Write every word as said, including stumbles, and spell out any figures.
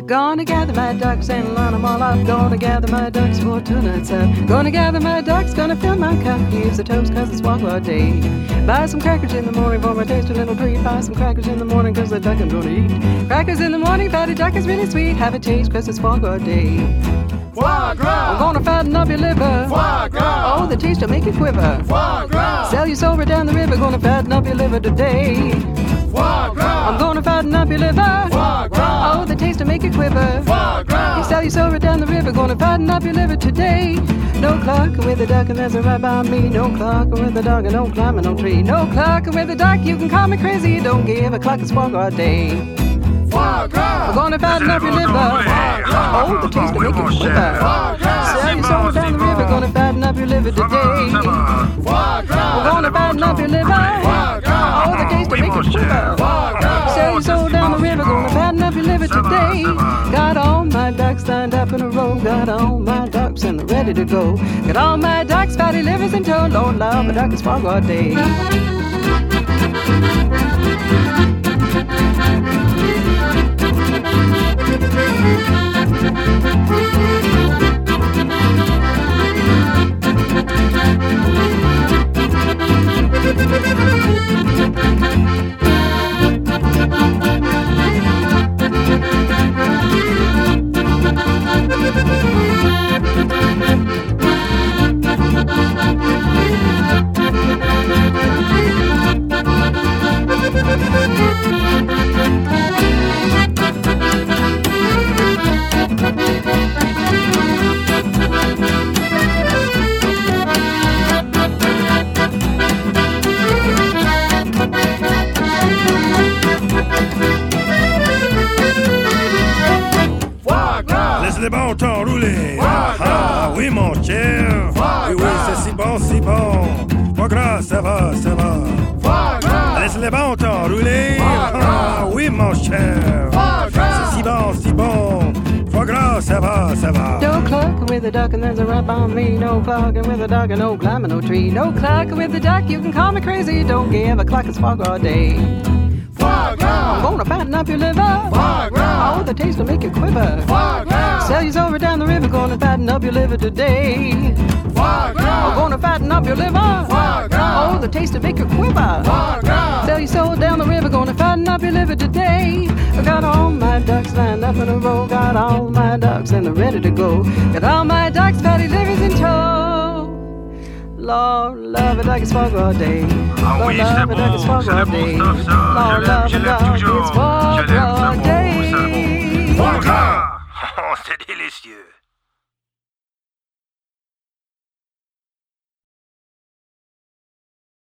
Gonna gather my ducks and line them all up. Gonna gather my ducks for tonight's up. Gonna gather my ducks, gonna fill my cup. Here's the toast cause it's Wagwa Day. Buy some crackers in the morning for my tasty little treat. Buy some crackers in the morning cause the duck I'm gonna eat. Crackers in the morning, fatty duck is really sweet. Have a taste cause it's Wagwa Day. Foie gras! I'm gonna fatten up your liver. Foie gras! Oh, the taste will make you quiver. Foie gras! Sell you silver down the river. Gonna fatten up your liver today. Foie gras! I'm gonna fatten up your liver. Foie gras! Oh, the taste will make you quiver. Foie gras! You sell your silver down the river. Gonna fatten up your liver today. No clucking with the duck and there's a right by me. No clucking with the dog and no climbing no tree. No clucking with the duck, you can call me crazy. Don't give a cluck, it's Wagwa Day. Foie gras! I'm gonna fatten up your liver. Oh, the taste will make you quiver. Foie gras! Sell your silver down the river. Gonna fatten up your liver today. Foie gras! I'm gonna fatten up your liver. Foie gras! Oh, the taste will make you quiver. Foie gras! Sell your soul down the river. Gonna fatten up your liver today. Got all my ducks lined up in a row. Got all my ducks and ready to go. Got all my ducks, fatty livers in tow. Lord love, a duck is Wagwa Day. Laisse les bons temps rouler. Foie gras! Ah oui mon cher. Foie Oui oui gras! c'est si bon, si bon. Foie gras, ça va, ça va. Foie gras! Laisse les bons temps rouler. Foie gras! Ah oui mon cher. Foie gras! C'est si bon, si bon. Foie gras, ça va, ça va. No clucking with the duck and there's a right by me. No clucking with the duck and no climbing no tree. No clucking with the duck, you can call me crazy. Don't give a cluck, it's Wagwa Day. Foie gras! I'm gonna fatten up your liver. Foie gras! Oh, the taste will make you quiver. Foie gras! Sell you over down the river. Gonna fatten up your liver today. Foie gras! I'm gonna fatten up your liver. Foie gras! Oh, the taste will make you quiver. Foie gras! Sell your soul down the river. Gonna fatten up your liver today. I got all my ducks lined up in a row. Got all my ducks and they're ready to go. Got all my ducks, fatty livers in tow. Lord, love it like it's Wagwa Day. Ah Lord, oui, love c'est it like it's bon, c'est Wagwa le bon Day. stuff ça. Lord, Je l'aime, love je it l'aime like toujours. it's Je l'aime, c'est Wagwa bon, c'est le bon. Day. Foie gras! Oh, c'est délicieux.